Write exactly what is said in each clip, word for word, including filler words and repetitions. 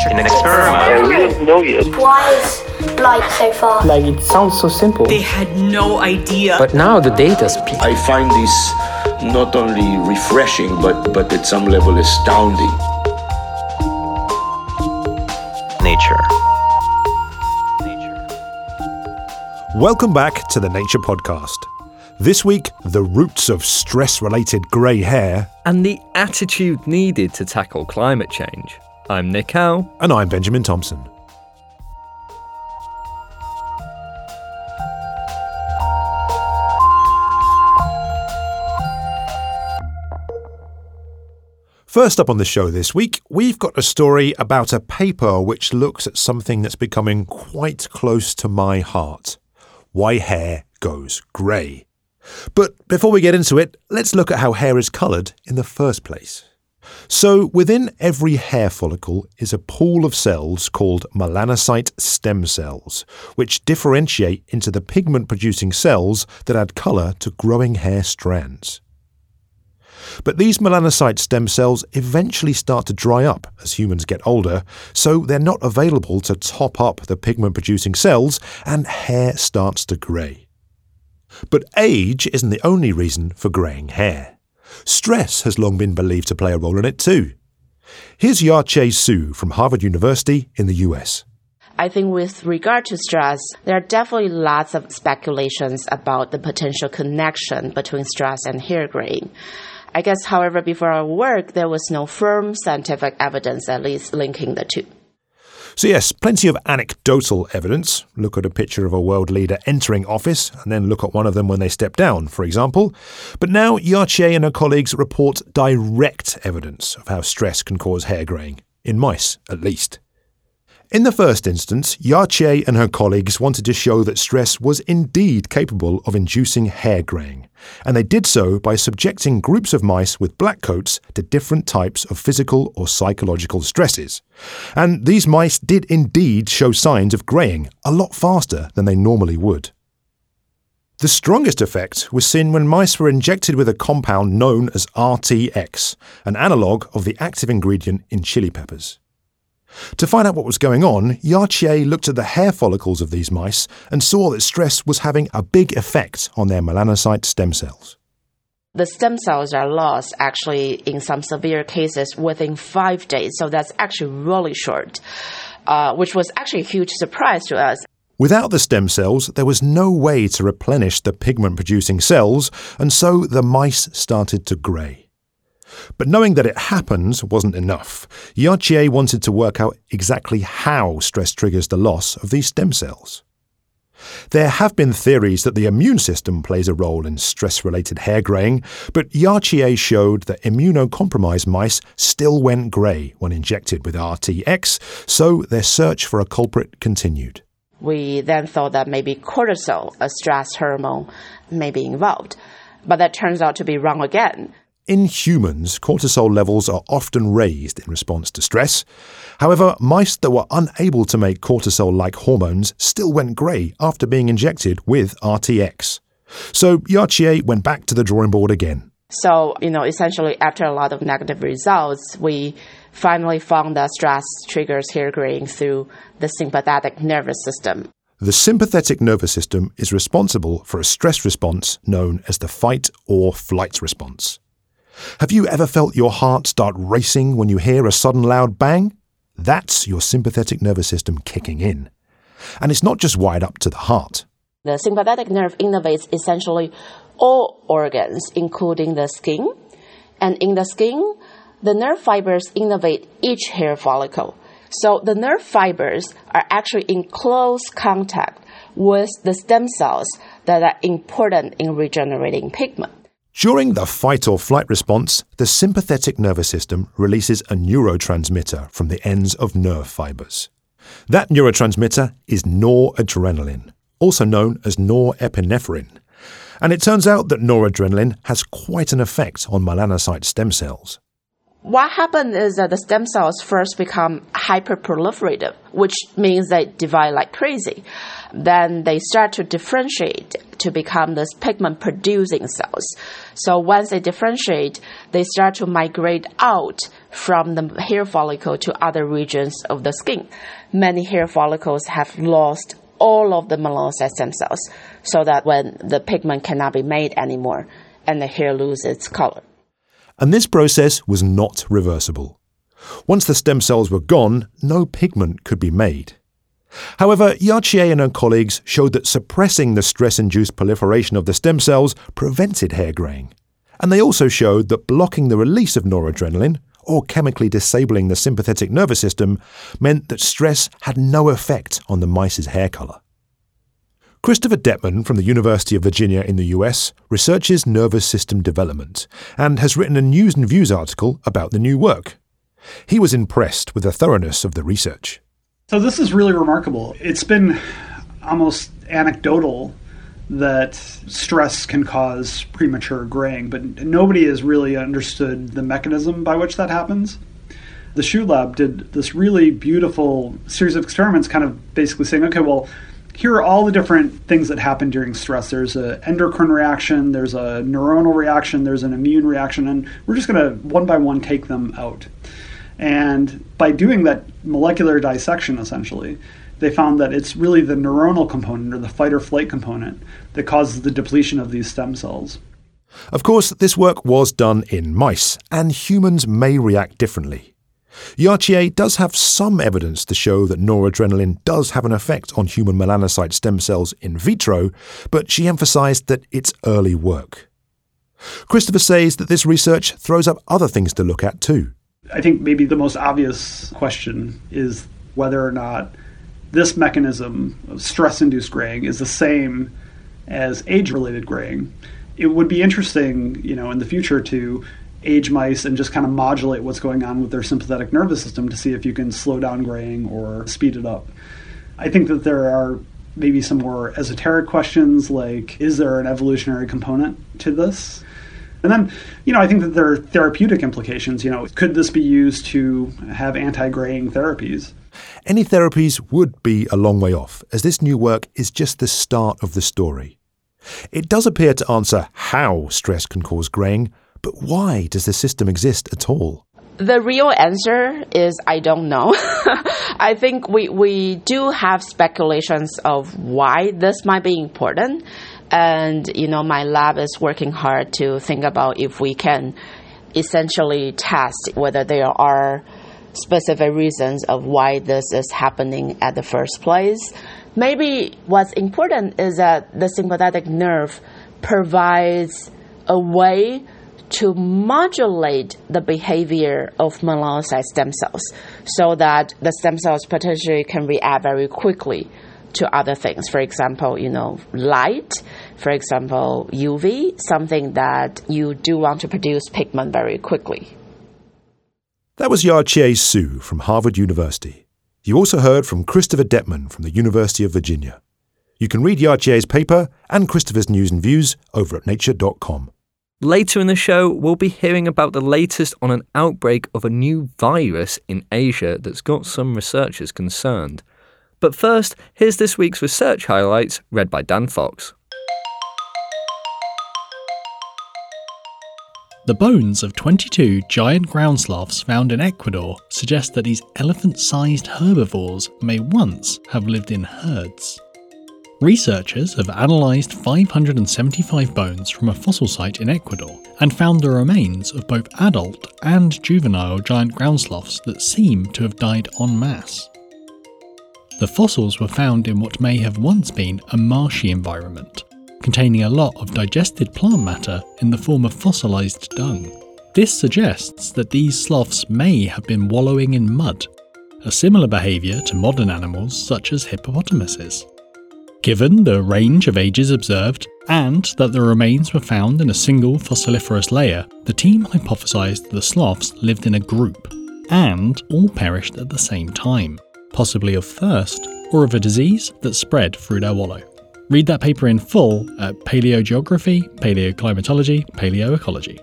in an experiment. And we don't know yet. Why is light so far? Like, it sounds so simple. They had no idea. But now the data speaks. I find this not only refreshing, but, but at some level astounding. Nature. Welcome back to the Nature Podcast. This week, the roots of stress-related grey hair. And the attitude needed to tackle climate change. I'm Nick Howe. And I'm Benjamin Thompson. First up on the show this week, we've got a story about a paper which looks at something that's becoming quite close to my heart. Why hair goes grey. But before we get into it, let's look at how hair is coloured in the first place. So within every hair follicle is a pool of cells called melanocyte stem cells, which differentiate into the pigment-producing cells that add colour to growing hair strands. But these melanocyte stem cells eventually start to dry up as humans get older, so they're not available to top up the pigment-producing cells, and hair starts to grey. But age isn't the only reason for greying hair. Stress has long been believed to play a role in it too. Here's Yache Su from Harvard University in the U S. I think with regard to stress, there are definitely lots of speculations about the potential connection between stress and hair graying. I guess, however, before our work, there was no firm scientific evidence at least linking the two. So yes, plenty of anecdotal evidence. Look at a picture of a world leader entering office and then look at one of them when they step down, for example. But now Yache and her colleagues report direct evidence of how stress can cause hair greying, in mice at least. In the first instance, Yache and her colleagues wanted to show that stress was indeed capable of inducing hair greying, and they did so by subjecting groups of mice with black coats to different types of physical or psychological stresses. And these mice did indeed show signs of greying a lot faster than they normally would. The strongest effect was seen when mice were injected with a compound known as R T X, an analogue of the active ingredient in chili peppers. To find out what was going on, Yache looked at the hair follicles of these mice and saw that stress was having a big effect on their melanocyte stem cells. The stem cells are lost, actually, in some severe cases within five days, so that's actually really short, uh, which was actually a huge surprise to us. Without the stem cells, there was no way to replenish the pigment-producing cells, and so the mice started to grey. But knowing that it happens wasn't enough. Yache wanted to work out exactly how stress triggers the loss of these stem cells. There have been theories that the immune system plays a role in stress-related hair greying, but Yache showed that immunocompromised mice still went grey when injected with R T X, so their search for a culprit continued. We then thought that maybe cortisol, a stress hormone, may be involved, but that turns out to be wrong again. In humans, cortisol levels are often raised in response to stress. However, mice that were unable to make cortisol-like hormones still went grey after being injected with R T X. So Yache went back to the drawing board again. So, you know, essentially after a lot of negative results, we finally found that stress triggers hair graying through the sympathetic nervous system. The sympathetic nervous system is responsible for a stress response known as the fight or flight response. Have you ever felt your heart start racing when you hear a sudden loud bang? That's your sympathetic nervous system kicking in. And it's not just wired up to the heart. The sympathetic nerve innervates essentially all organs, including the skin. And in the skin, the nerve fibers innervate each hair follicle. So the nerve fibers are actually in close contact with the stem cells that are important in regenerating pigment. During the fight or flight response, the sympathetic nervous system releases a neurotransmitter from the ends of nerve fibers. That neurotransmitter is noradrenaline, also known as norepinephrine. And it turns out that noradrenaline has quite an effect on melanocyte stem cells. What happened is that the stem cells first become hyperproliferative, which means they divide like crazy. Then they start to differentiate to become these pigment-producing cells. So once they differentiate, they start to migrate out from the hair follicle to other regions of the skin. Many hair follicles have lost all of the melanocyte stem cells, so that when the pigment cannot be made anymore and the hair loses its color. And this process was not reversible. Once the stem cells were gone, no pigment could be made. However, Yarchier and her colleagues showed that suppressing the stress-induced proliferation of the stem cells prevented hair graying. And they also showed that blocking the release of noradrenaline, or chemically disabling the sympathetic nervous system, meant that stress had no effect on the mice's hair colour. Christopher Detman from the University of Virginia in the U S researches nervous system development and has written a News and Views article about the new work. He was impressed with the thoroughness of the research. So this is really remarkable. It's been almost anecdotal that stress can cause premature graying, but nobody has really understood the mechanism by which that happens. The Shu Lab did this really beautiful series of experiments kind of basically saying, okay, well, here are all the different things that happen during stress. There's an endocrine reaction, there's a neuronal reaction, there's an immune reaction, and we're just going to one by one take them out. And by doing that molecular dissection, essentially, they found that it's really the neuronal component or the fight or flight component that causes the depletion of these stem cells. Of course, this work was done in mice, and humans may react differently. Yarchier does have some evidence to show that noradrenaline does have an effect on human melanocyte stem cells in vitro, but she emphasised that it's early work. Christopher says that this research throws up other things to look at too. I think maybe the most obvious question is whether or not this mechanism of stress-induced graying is the same as age-related graying. It would be interesting, you know, in the future to age mice and just kind of modulate what's going on with their sympathetic nervous system to see if you can slow down graying or speed it up. I think that there are maybe some more esoteric questions like, is there an evolutionary component to this? And then, you know, I think that there are therapeutic implications. You know, could this be used to have anti-graying therapies? Any therapies would be a long way off, as this new work is just the start of the story. It does appear to answer how stress can cause graying, but why does the system exist at all? The real answer is I don't know. I think we, we do have speculations of why this might be important. And, you know, my lab is working hard to think about if we can essentially test whether there are specific reasons of why this is happening at the first place. Maybe what's important is that the sympathetic nerve provides a way to modulate the behavior of melanocyte stem cells so that the stem cells potentially can react very quickly to other things. For example, you know, light, for example, U V, something that you do want to produce pigment very quickly. That was Yarchier Su from Harvard University. You also heard from Christopher Detman from the University of Virginia. You can read Yarchier's paper and Christopher's News and Views over at nature dot com. Later in the show, we'll be hearing about the latest on an outbreak of a new virus in Asia that's got some researchers concerned. But first, here's this week's research highlights read by Dan Fox. The bones of twenty-two giant ground sloths found in Ecuador suggest that these elephant-sized herbivores may once have lived in herds. Researchers have analysed five hundred seventy-five bones from a fossil site in Ecuador and found the remains of both adult and juvenile giant ground sloths that seem to have died en masse. The fossils were found in what may have once been a marshy environment, containing a lot of digested plant matter in the form of fossilised dung. This suggests that these sloths may have been wallowing in mud, a similar behaviour to modern animals such as hippopotamuses. Given the range of ages observed, and that the remains were found in a single fossiliferous layer, the team hypothesised the sloths lived in a group, and all perished at the same time, possibly of thirst or of a disease that spread through their wallow. Read that paper in full at Paleogeography, Paleoclimatology, Paleoecology.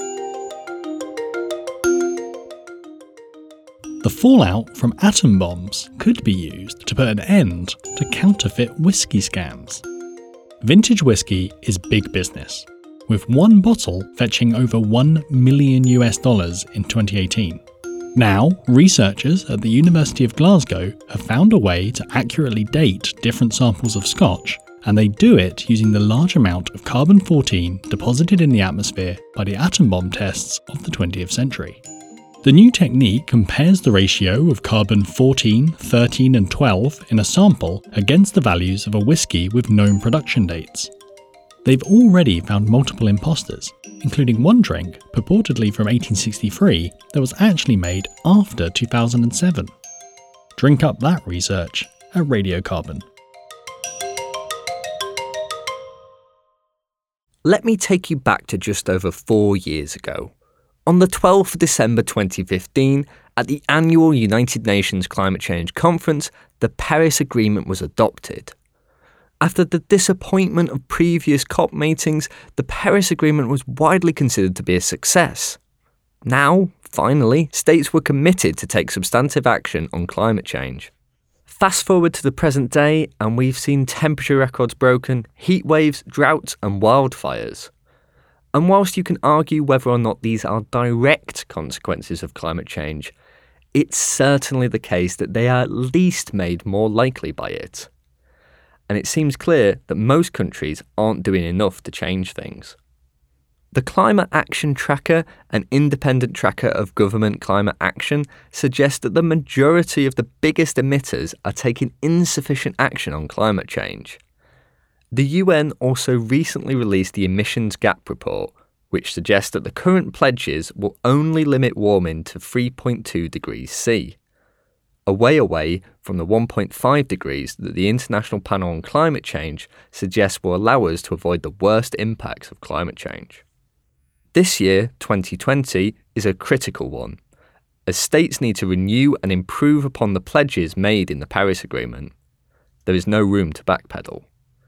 The fallout from atom bombs could be used to put an end to counterfeit whiskey scams. Vintage whiskey is big business, with one bottle fetching over one million US dollars in twenty eighteen. Now, researchers at the University of Glasgow have found a way to accurately date different samples of Scotch, and they do it using the large amount of carbon fourteen deposited in the atmosphere by the atom bomb tests of the twentieth century. The new technique compares the ratio of carbon fourteen, thirteen and twelve in a sample against the values of a whiskey with known production dates. They've already found multiple imposters, including one drink, purportedly from eighteen sixty-three, that was actually made after two thousand seven. Drink up that research at Radiocarbon. Let me take you back to just over four years ago. On the twelfth of December twenty fifteen, at the annual United Nations Climate Change Conference, the Paris Agreement was adopted. After the disappointment of previous COP meetings, the Paris Agreement was widely considered to be a success. Now, finally, states were committed to take substantive action on climate change. Fast forward to the present day, and we've seen temperature records broken, heat waves, droughts, and wildfires. And whilst you can argue whether or not these are direct consequences of climate change, it's certainly the case that they are at least made more likely by it. And it seems clear that most countries aren't doing enough to change things. The Climate Action Tracker, an independent tracker of government climate action, suggests that the majority of the biggest emitters are taking insufficient action on climate change. The U N also recently released the Emissions Gap Report, which suggests that the current pledges will only limit warming to three point two degrees C, a way away from the one point five degrees that the International Panel on Climate Change suggests will allow us to avoid the worst impacts of climate change. This year, twenty twenty, is a critical one, as states need to renew and improve upon the pledges made in the Paris Agreement. There is no room to backpedal.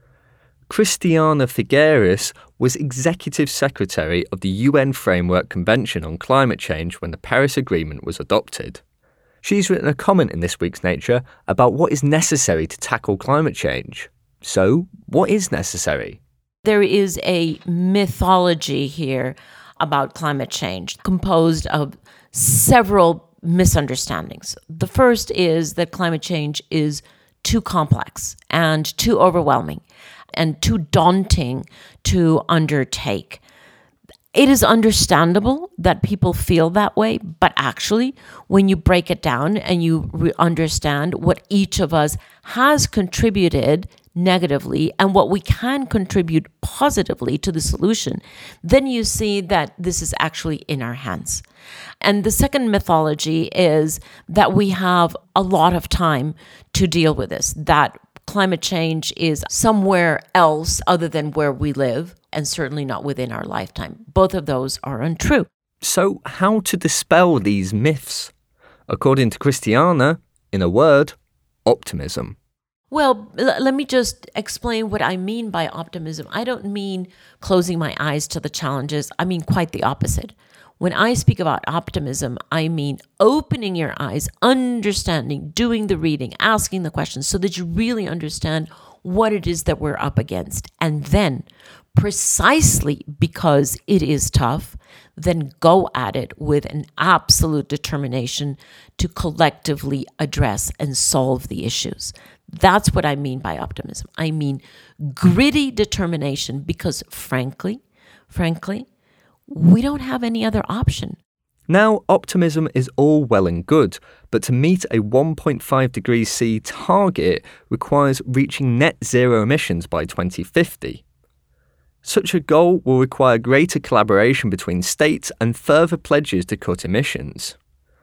Christiana Figueres was Executive Secretary of the U N Framework Convention on Climate Change when the Paris Agreement was adopted. She's written a comment in this week's Nature about what is necessary to tackle climate change. So, what is necessary? There is a mythology here about climate change composed of several misunderstandings. The first is that climate change is too complex and too overwhelming and too daunting to undertake. It is understandable that people feel that way, but actually, when you break it down and you re- understand what each of us has contributed negatively and what we can contribute positively to the solution, then you see that this is actually in our hands. And the second mythology is that we have a lot of time to deal with this, that climate change is somewhere else other than where we live, and certainly not within our lifetime. Both of those are untrue. So, how to dispel these myths? According to Christiana, in a word, optimism. Well, l- let me just explain what I mean by optimism. I don't mean closing my eyes to the challenges. I mean quite the opposite. When I speak about optimism, I mean opening your eyes, understanding, doing the reading, asking the questions so that you really understand what it is that we're up against. And then, precisely because it is tough, then go at it with an absolute determination to collectively address and solve the issues. That's what I mean by optimism. I mean gritty determination because frankly, frankly, we don't have any other option. Now, optimism is all well and good, but to meet a one point five degrees C target requires reaching net zero emissions by twenty fifty. Such a goal will require greater collaboration between states and further pledges to cut emissions.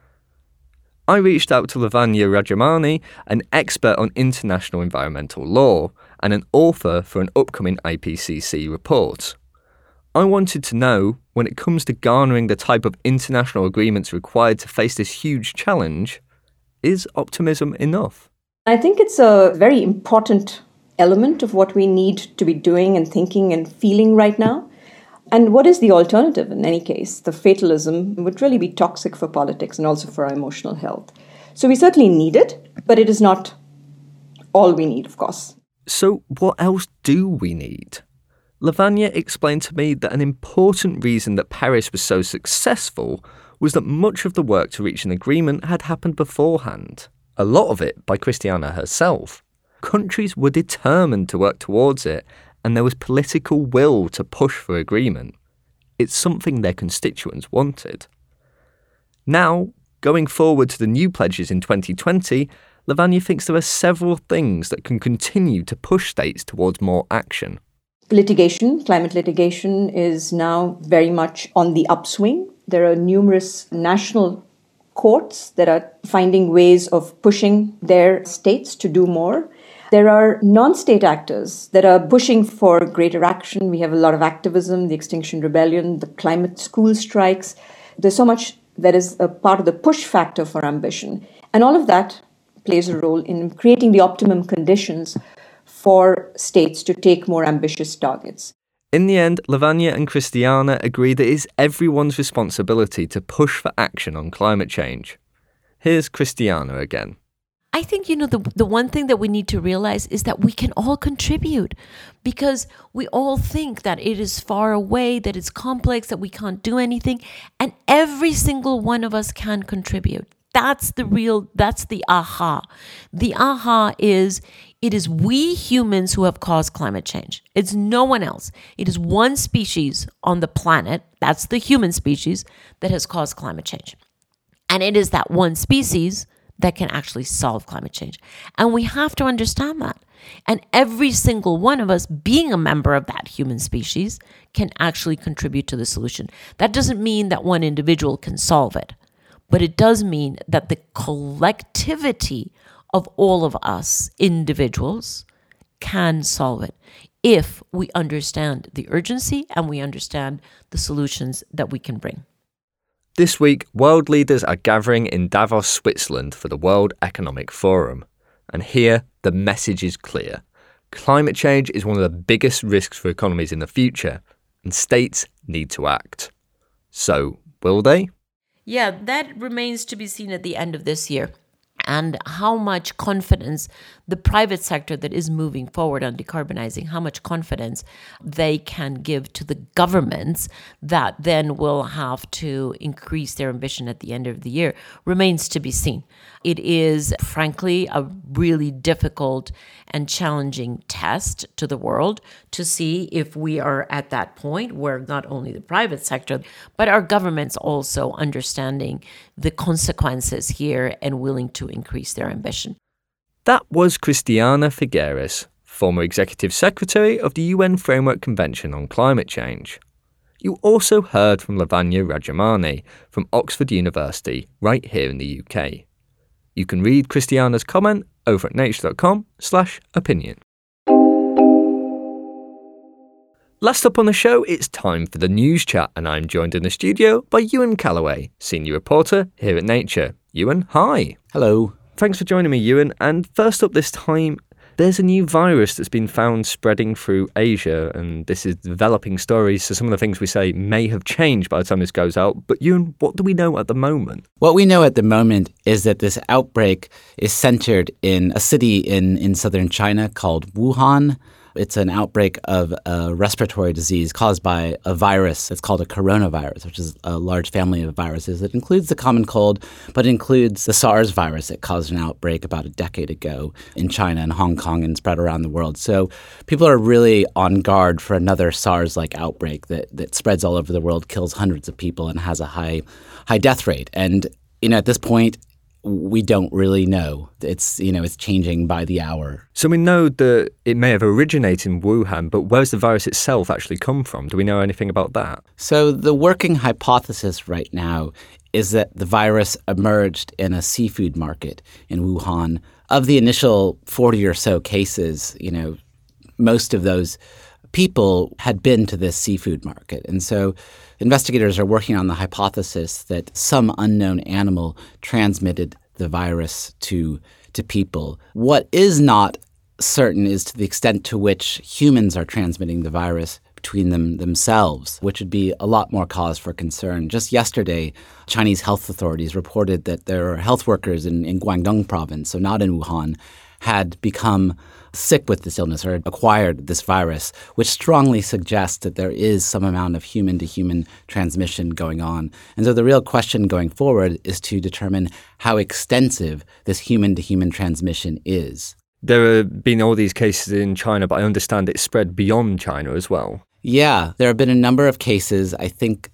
I reached out to Lavanya Rajamani, an expert on international environmental law and an author for an upcoming I P C C report. I wanted to know, when it comes to garnering the type of international agreements required to face this huge challenge, is optimism enough? I think it's a very important element of what we need to be doing and thinking and feeling right now. And what is the alternative in any case? The fatalism would really be toxic for politics and also for our emotional health. So we certainly need it, but it is not all we need, of course. So what else do we need? Lavanya explained to me that an important reason that Paris was so successful was that much of the work to reach an agreement had happened beforehand, a lot of it by Christiana herself. Countries were determined to work towards it, and there was political will to push for agreement. It's something their constituents wanted. Now, going forward to the new pledges in twenty twenty, Lavanya thinks there are several things that can continue to push states towards more action. Litigation, climate litigation, is now very much on the upswing. There are numerous national courts that are finding ways of pushing their states to do more. There are non-state actors that are pushing for greater action. We have a lot of activism, the Extinction Rebellion, the climate school strikes. There's so much that is a part of the push factor for ambition. And all of that plays a role in creating the optimum conditions for states to take more ambitious targets. In the end, Lavanya and Christiana agree that it is everyone's responsibility to push for action on climate change. Here's Christiana again. I think, you know, the the one thing that we need to realize is that we can all contribute, because we all think that it is far away, that it's complex, that we can't do anything. And every single one of us can contribute. That's the real, that's the aha. The aha is, it is we humans who have caused climate change. It's no one else. It is one species on the planet, that's the human species, that has caused climate change. And it is that one species that can actually solve climate change. And we have to understand that. And every single one of us, being a member of that human species, can actually contribute to the solution. That doesn't mean that one individual can solve it, but it does mean that the collectivity of all of us individuals can solve it if we understand the urgency and we understand the solutions that we can bring. This week, world leaders are gathering in Davos, Switzerland for the World Economic Forum. And here, the message is clear. Climate change is one of the biggest risks for economies in the future, and states need to act. So, will they? Yeah, that remains to be seen at the end of this year. And how much confidence the private sector that is moving forward on decarbonizing, how much confidence they can give to the governments that then will have to increase their ambition at the end of the year remains to be seen. It is, frankly, a really difficult and challenging test to the world to see if we are at that point where not only the private sector, but our governments also understanding the consequences here and willing to increase their ambition. That was Christiana Figueres, former Executive Secretary of the U N Framework Convention on Climate Change. You also heard from Lavanya Rajamani from Oxford University, right here in the U K. You can read Christiana's comment over at nature.com slash opinion. Last up on the show, it's time for the news chat, and I'm joined in the studio by Ewan Callaway, senior reporter here at Nature. Ewan, hi. Hello. Thanks for joining me, Ewan. And first up this time, there's a new virus that's been found spreading through Asia, and this is developing stories, so some of the things we say may have changed by the time this goes out. But Ewan, what do we know at the moment? What we know at the moment is that this outbreak is centered in a city in, in southern China called Wuhan. It's an outbreak of a respiratory disease caused by a virus. It's called a coronavirus, which is a large family of viruses. It includes the common cold, but it includes the SARS virus that caused an outbreak about a decade ago in China and Hong Kong and spread around the world. So people are really on guard for another SARS-like outbreak that, that spreads all over the world, kills hundreds of people, and has a high high death rate. And you know, at this point, we don't really know. It's, you know, it's changing by the hour. So we know that it may have originated in Wuhan, but where's the virus itself actually come from? Do we know anything about that? So the working hypothesis right now is that the virus emerged in a seafood market in Wuhan. Of the initial forty or so cases, you know, most of those people had been to this seafood market. And so investigators are working on the hypothesis that some unknown animal transmitted the virus to to people. What is not certain is to the extent to which humans are transmitting the virus between them themselves, which would be a lot more cause for concern. Just yesterday, Chinese health authorities reported that there are health workers in, in Guangdong province, so not in Wuhan, had become sick with this illness or acquired this virus, which strongly suggests that there is some amount of human-to-human transmission going on. And so the real question going forward is to determine how extensive this human-to-human transmission is. There have been all these cases in China, but I understand it's spread beyond China as well. Yeah, there have been a number of cases, I think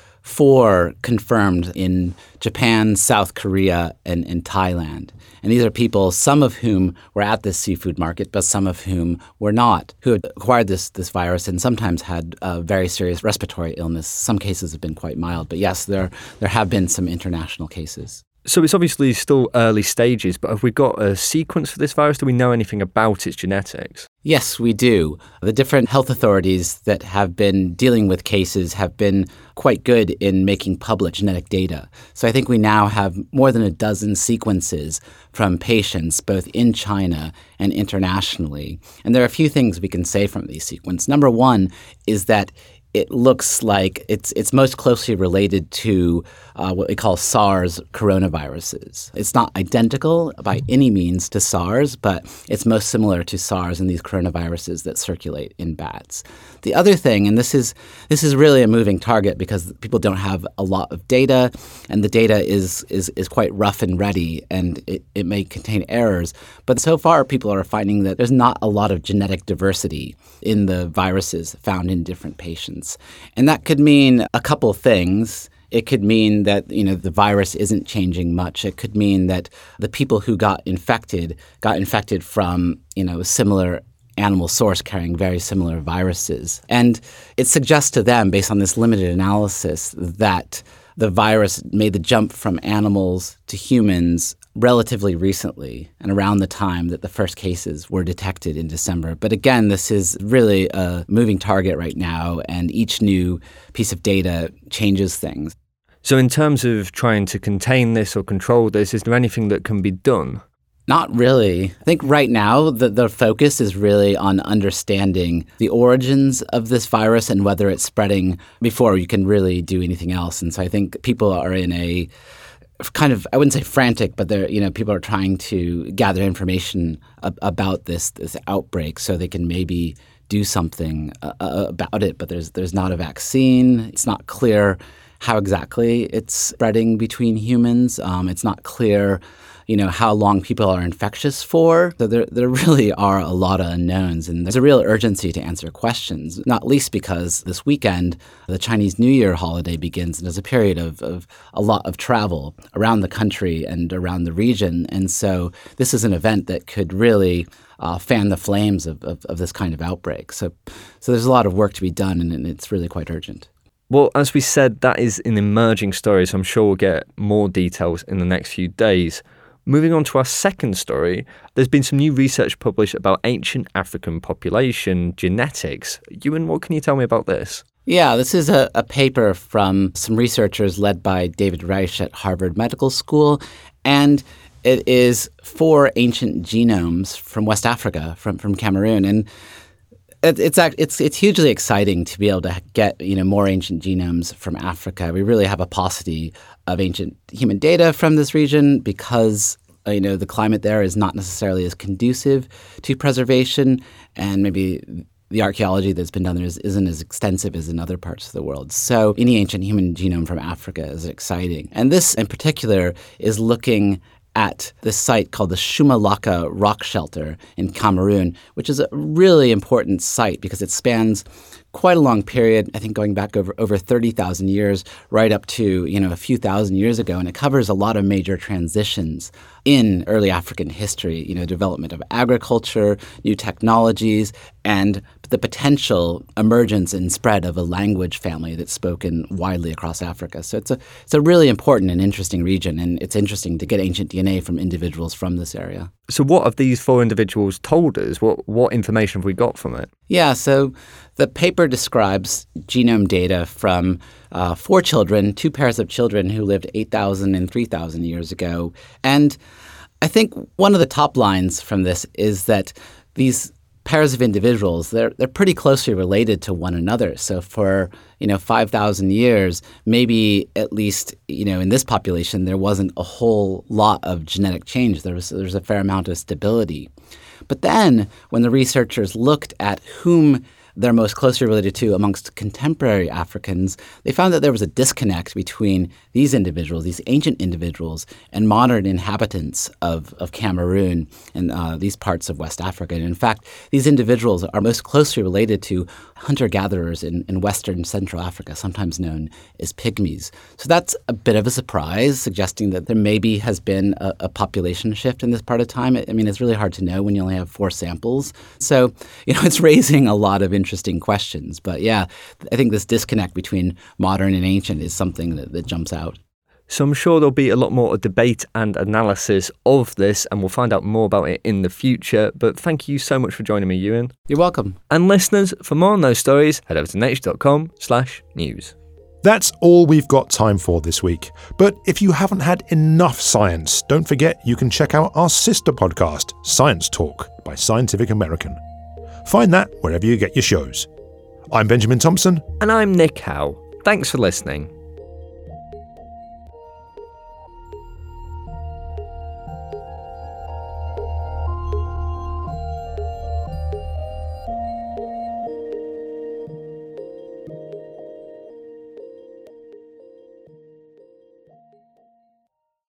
four confirmed in Japan, South Korea, and, and Thailand. And these are people, some of whom were at this seafood market, but some of whom were not, who had acquired this, this virus and sometimes had uh, very serious respiratory illness. Some cases have been quite mild. But yes, there there have been some international cases. So it's obviously still early stages, but have we got a sequence for this virus? Do we know anything about its genetics? Yes, we do. The different health authorities that have been dealing with cases have been quite good in making public genetic data. So I think we now have more than a dozen sequences from patients, both in China and internationally. And there are a few things we can say from these sequences. Number one is that it looks like it's it's most closely related to uh, what we call SARS coronaviruses. It's not identical by any means to SARS, but it's most similar to SARS and these coronaviruses that circulate in bats. The other thing, and this is this is really a moving target because people don't have a lot of data, and the data is is is quite rough and ready, and it, it may contain errors. But so far, people are finding that there's not a lot of genetic diversity in the viruses found in different patients. And that could mean a couple things. It could mean that, you know, the virus isn't changing much. It could mean that the people who got infected got infected from, you know, a similar animal source carrying very similar viruses. And it suggests to them, based on this limited analysis, that the virus made the jump from animals to humans relatively recently and around the time that the first cases were detected in December. But again, this is really a moving target right now, and each new piece of data changes things. So in terms of trying to contain this or control this, is there anything that can be done? Not really. I think right now the, the focus is really on understanding the origins of this virus and whether it's spreading before you can really do anything else. And so I think people are in a kind of, I wouldn't say frantic, but they're, you know, people are trying to gather information ab- about this this outbreak so they can maybe do something uh, about it. But there's there's not a vaccine. It's not clear how exactly it's spreading between humans. Um, it's not clear, you know, how long people are infectious for. So there there really are a lot of unknowns, and there's a real urgency to answer questions, not least because this weekend, the Chinese New Year holiday begins, and there's a period of, of a lot of travel around the country and around the region. And so this is an event that could really uh, fan the flames of, of, of this kind of outbreak. So, so there's a lot of work to be done, and, and it's really quite urgent. Well, as we said, that is an emerging story, so I'm sure we'll get more details in the next few days. Moving on to our second story, there's been some new research published about ancient African population genetics. Ewan, what can you tell me about this? Yeah, this is a, a paper from some researchers led by David Reich at Harvard Medical School, and it is four ancient genomes from West Africa, from, from Cameroon. And It's it's it's hugely exciting to be able to get, you know, more ancient genomes from Africa. We really have a paucity of ancient human data from this region because, you know, the climate there is not necessarily as conducive to preservation, and maybe the archaeology that's been done there is, isn't as extensive as in other parts of the world. So any ancient human genome from Africa is exciting. And this in particular is looking at this site called the Shumalaka Rock Shelter in Cameroon, which is a really important site because it spans quite a long period, I think going back over, over thirty thousand years, right up to, you know, a few thousand years ago. And it covers a lot of major transitions in early African history, you know, development of agriculture, new technologies, and the potential emergence and spread of a language family that's spoken widely across Africa. So it's a it's a really important and interesting region, and it's interesting to get ancient D N A from individuals from this area. So what have these four individuals told us? What what information have we got from it? Yeah, so the paper describes genome data from uh, four children, two pairs of children who lived eight thousand and three thousand years ago. And I think one of the top lines from this is that these pairs of individuals, they're they're pretty closely related to one another. So for, you know, five thousand years, maybe at least, you know, in this population, there wasn't a whole lot of genetic change. There was, there was a fair amount of stability. But then when the researchers looked at whom they're most closely related to amongst contemporary Africans, they found that there was a disconnect between these individuals, these ancient individuals, and modern inhabitants of, of Cameroon and uh, these parts of West Africa. And in fact, these individuals are most closely related to hunter-gatherers in, in Western Central Africa, sometimes known as pygmies. So that's a bit of a surprise, suggesting that there maybe has been a, a population shift in this part of time. I mean, it's really hard to know when you only have four samples. So, you know, it's raising a lot of interesting questions. But yeah, I think this disconnect between modern and ancient is something that, that jumps out. So I'm sure there'll be a lot more debate and analysis of this, and we'll find out more about it in the future. But thank you so much for joining me, Ewan. You're welcome. And listeners, for more on those stories, head over to nature.com slash news. That's all we've got time for this week. But if you haven't had enough science, don't forget you can check out our sister podcast, Science Talk by Scientific American. Find that wherever you get your shows. I'm Benjamin Thompson. And I'm Nick Howe. Thanks for listening.